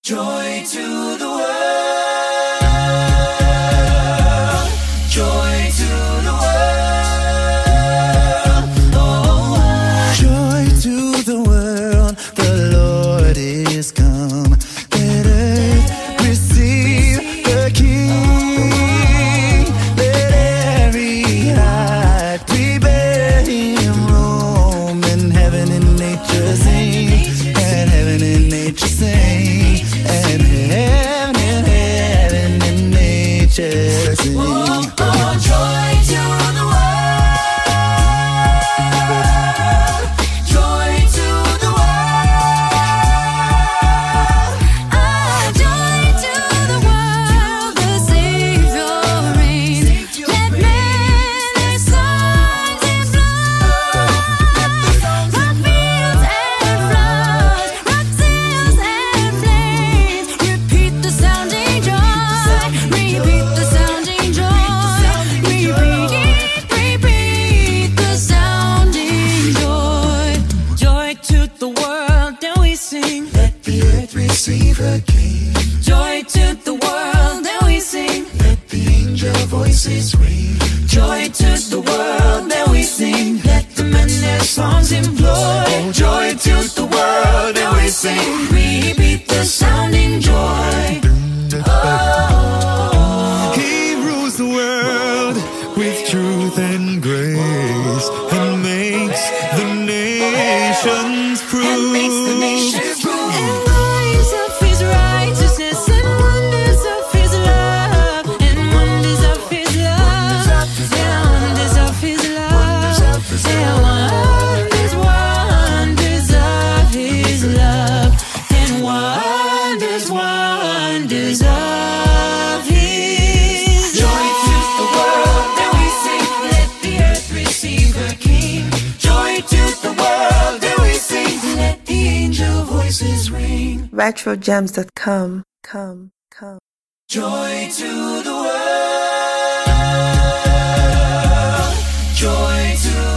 Joy to the world. Joy to the world. Oh, joy to the world. The Lord is come. Let earth receive the King. Let every heart prepare him roam. And heaven and nature sing. And heaven and nature sing. And heaven and nature sing. Oh, joy to the world. Joy to the world. Joy to the world. The Savior reigns. Let men their songs in blood. Rock fields and floods, rock sails and flames. Repeat the sounding joy. Repeat the sounding joy. Repeat the sounding joy. Joy to the world, and we sing. Let the earth receive her King. Joy to the world, and we sing. Let the angel voices ring. Joy to the world, and we sing. Let the men their songs employ. Oh, joy to the world, and we sing. Repeat the sounding joy. Oh, He rules the world with truth and grace, and makes the nations prove. and wonders of his righteousness, and wonders of his love, and wonders of his love, and wonders of his love, and wonders of his love, and wonders of his Joy to the world, and we sing. Let the earth receive her King. Joy to the world, and we sing. Let the angel voices ring. RetroJams.com. Come. Joy to the world. Joy to